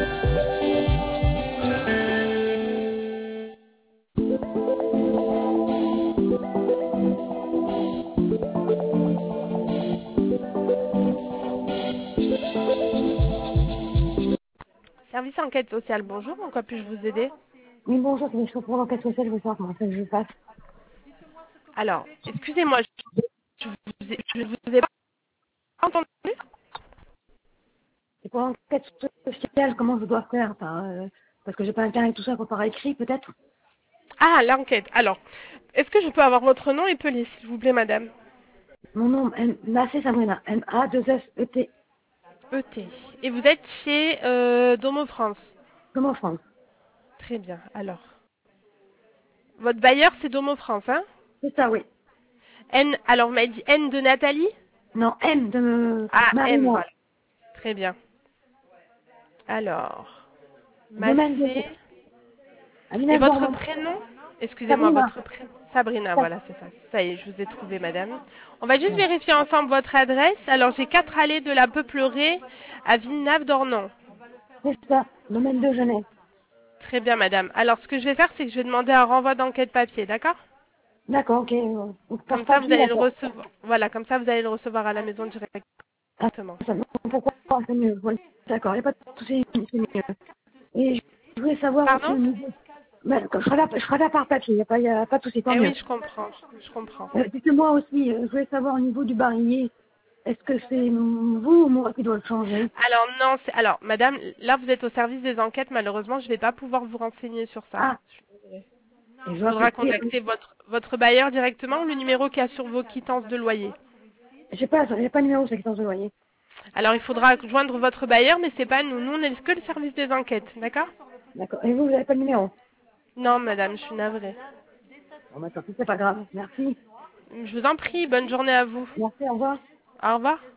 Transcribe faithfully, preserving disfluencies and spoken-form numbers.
Service enquête sociale, bonjour, en quoi puis-je vous aider? Oui, bonjour, c'est Michel pour l'enquête sociale, je veux savoir comment ça que je passe. Alors, excusez-moi, je vous ai, je vous ai pas entendu? C'est pour l'enquête sociale, comment je dois faire enfin, euh, parce que j'ai pas internet et tout ça, pour par écrit peut-être. Ah, l'enquête. Alors, est-ce que je peux avoir votre nom et pelé, s'il vous plaît, madame? Mon nom, M- Massé Sabrina, M A deux S E T, E T. Et vous êtes chez euh, Domo France. comme en France. Très bien, alors. Votre bailleur, c'est Domo France, hein? C'est ça, oui. N, alors, vous m'avez dit N de Nathalie? Non, M de Ah, M, Marina, voilà. Très bien. Alors, domaine de Massé. Et Aménagement votre Normand. prénom? Excusez-moi, Sabrina, votre prénom? Sabrina, ça, voilà, c'est ça. Ça y est, je vous ai trouvé, madame. On va juste vérifier ensemble votre adresse. Alors, j'ai quatre allées de la Peuplerée à Villeneuve-d'Ornon. c'est ça, domaine de Genève. Très bien, madame. Alors, ce que je vais faire, c'est que je vais demander un renvoi d'enquête papier, d'accord? D'accord, ok, euh, donc par Comme ça, vous papier, allez le d'accord. recevoir. Voilà, comme ça, vous allez le recevoir à la maison Ah, directement. ça, non, pourquoi pas, c'est mieux, voilà. D'accord, il n'y a pas de souci, c'est mieux. Et je voulais savoir aussi Pardon? au niveau. Ben, je ferai là, je ferai là par papier, il n'y a, pas- y a pas de souci, tant Eh mieux. oui, je comprends. Je comprends. Euh, Dites-moi aussi, euh, je voulais savoir au niveau du barillet, est-ce que c'est vous ou moi qui dois le changer? Alors, non, c'est... Alors, madame, là, vous êtes au service des enquêtes. Malheureusement, je ne vais pas pouvoir vous renseigner sur ça. Ah, et je Il dois faudra appeler. contacter votre, votre bailleur directement ou le numéro qu'il y a sur vos quittances de loyer. J'ai pas, j'ai pas de numéro sur la quittance de loyer. Alors, il faudra joindre votre bailleur, mais c'est pas nous. Nous, on n'est que le service des enquêtes, d'accord? D'accord. Et vous, vous n'avez pas de numéro? Non, madame, je suis navrée. Bon, bah, tant pis, c'est pas grave. Merci. Je vous en prie, bonne journée à vous. Merci, au revoir. Au revoir.